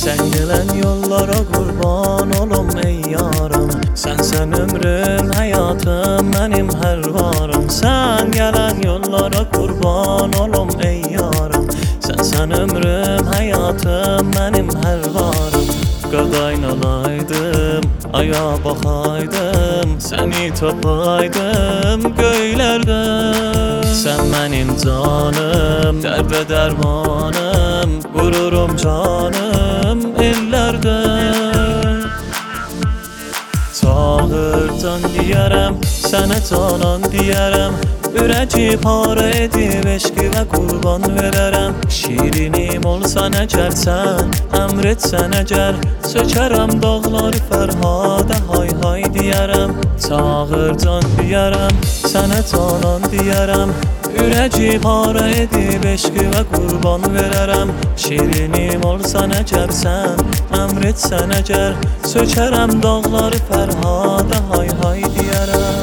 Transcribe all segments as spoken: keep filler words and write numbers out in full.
Sen gelen yollara kurban olum ey yarım. Sensen ömrüm, hayatım, benim her varım. Sen gelen yollara kurban olum ey yarım. Sensen ömrüm, hayatım, benim her varım. Qadaynalaydım, aya baxaydım, seni tapaydım göylerde. Sen benim canım, dərdə dərmanım, gururum canım ellerde. Çağırcan diyərəm, sənə canan diyərəm. Ürəci para edib eşqivə qurban verərəm. Şirinim olsan əgər sən, əmr etsən əgər, sökərəm dağları Fərhadə hay hay diyərəm. Çağırcan diyərəm, sənə canan diyərəm. Ürəci para edib eşqivə qurban verərəm. Şirinim olsan əgər sən, əmr etsən əgər, sökərəm dağları Fərhadə hay hay diyərəm.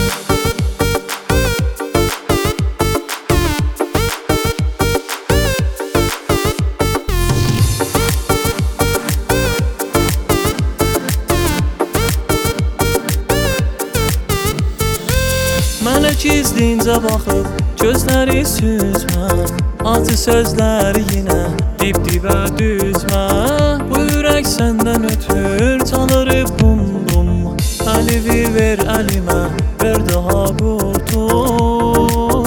Mələk izlincə baxıb, gözləri süzmə, acı sözlər yenə dib-dibə düzmə. Bu ürək səndən ötür, çalır bum bum. Əlivi ver əlimə, ver daha qurtul.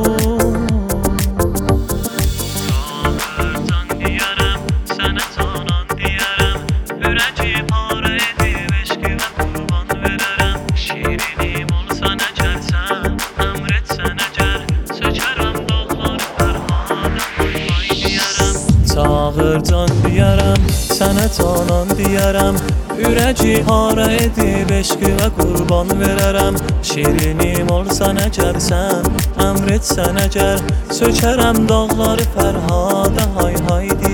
Çağırcan diyərəm, sənə canan diyərəm. Ürəci para edib eşqivə qurban verərəm. Şirinim olsan əgər sən, əmr etsən əgər, sökərəm dağları Fərhadə hay hay diyərəm. Çağırcan diyərəm, sənə canan diyərəm. Ürəci para edib eşqivə qurban verərəm. Şirinim olsan əgər sən, əmr etsən əgər, sökərəm dağları Fərhadə hay hay diyərəm.